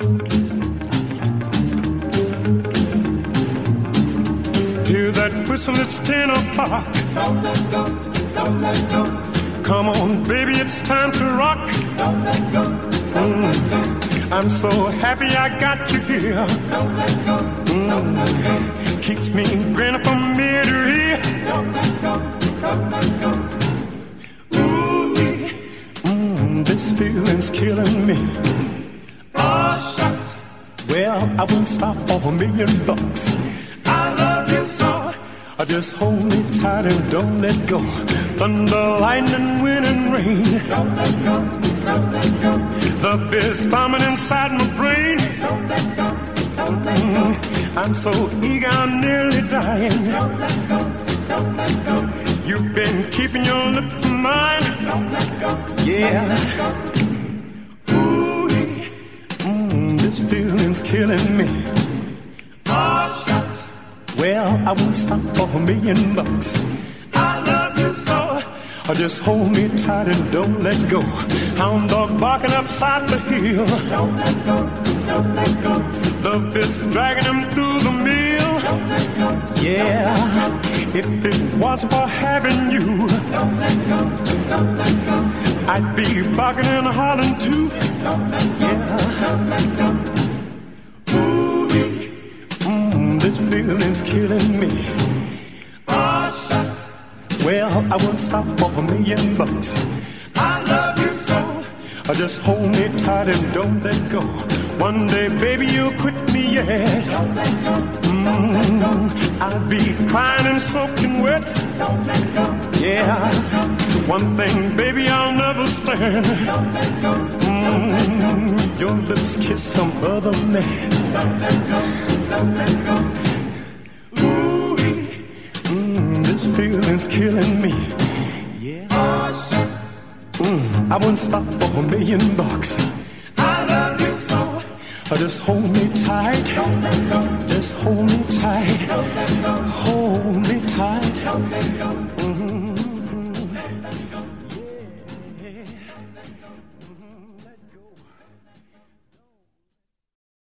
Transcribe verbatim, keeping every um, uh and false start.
Hear that whistle, it's ten o'clock. Don't let go, don't let go. Come on, baby, it's time to rock. Don't let go, don't mm. let go. I'm so happy I got you here. Don't let go, don't let go. Keeps me grinning from ear to ear. Don't let go, don't let go. Ooh, mm, this feeling's killing me. Oh, shucks. Well, I won't stop for a million bucks. I love you so. Just hold me tight and don't let go. Thunder, lightning, wind and rain. Don't let go, don't let go. The beat's storming inside my brain. Don't let go, don't let go. Mm, I'm so eager, I'm nearly dying. Don't let go, don't let go. You've been keeping your lips on mine. Don't let go, yeah. Don't let go. Ooh, mm, this feeling's killing me. Oh, shucks. Well, I won't stop for a million bucks. I love you so. Or just hold me tight and don't let go. Hound dog barking upside the hill. Don't let go, don't let go. The fist dragging him through the mill. Don't let go, yeah, if it wasn't for having you, don't let go, don't let go. I'd be barking and hollering too. Don't let go, yeah. don't let go. This feeling's killing me. Oh, shucks. Well, I won't stop for a million bucks. I love you so. Or just hold me tight and don't let go. One day, baby, you'll quit me, yeah. Don't let go, don't let go. Mm, I'll be crying and soaking wet. Don't let go, yeah. Don't let go. One thing, baby, I'll never stand. Don't let go, don't let go. Mm, your lips kiss some other man. Don't let go, don't let go. Ooh, mm, this feeling's killing me. Yeah. Oh, shucks. Mm, I won't stop for a million bucks. I love you so. Or just hold me tight. Don't let go. Just hold me tight. Don't let go. Hold me tight. Don't let go. Mm-hmm.